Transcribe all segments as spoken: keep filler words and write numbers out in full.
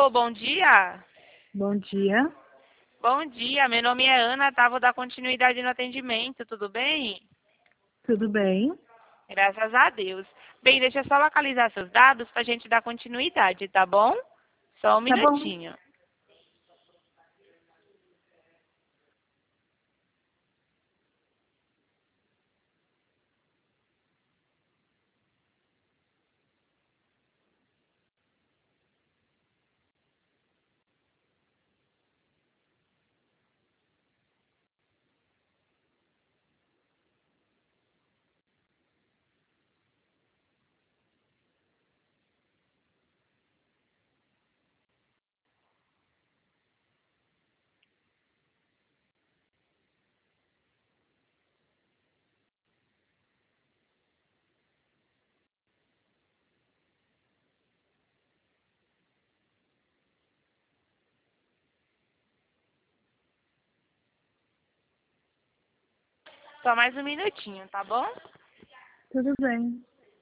Alô, bom dia. Bom dia, Bom dia, meu nome é Ana, tá? Vou dar continuidade no atendimento, tudo bem? tudo bem? Graças a Deus. Bem, deixa eu só localizar seus dados pra gente dar continuidade, tá bom? Só um Tá bom. minutinho. Só mais um minutinho, tá bom? Tudo bem.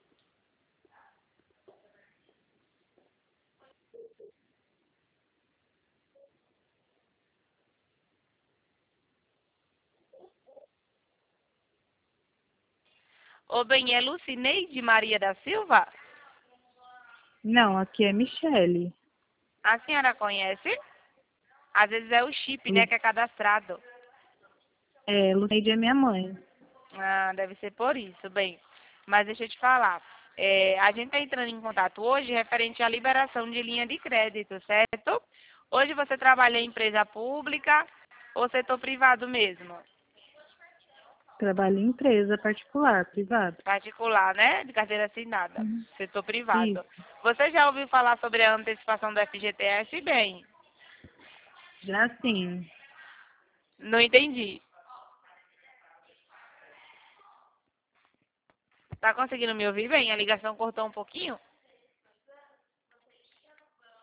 Ô, bem, é Lucineide Maria da Silva? Não, aqui é Michele. A senhora conhece? Às vezes é o chip, né, Lu- que é cadastrado. É, Luneide é minha mãe. Ah, deve ser por isso, bem. Mas deixa eu te falar. É, a gente está entrando em contato hoje referente à liberação de linha de crédito, certo? Hoje você trabalha em empresa pública ou setor privado mesmo? Trabalho em empresa particular, privada. Particular, né? De carteira assinada. Uhum. Setor privado. Isso, Você já ouviu falar sobre a antecipação do F G T S? Bem, já sim. não entendi. Tá conseguindo me ouvir bem? A ligação cortou um pouquinho?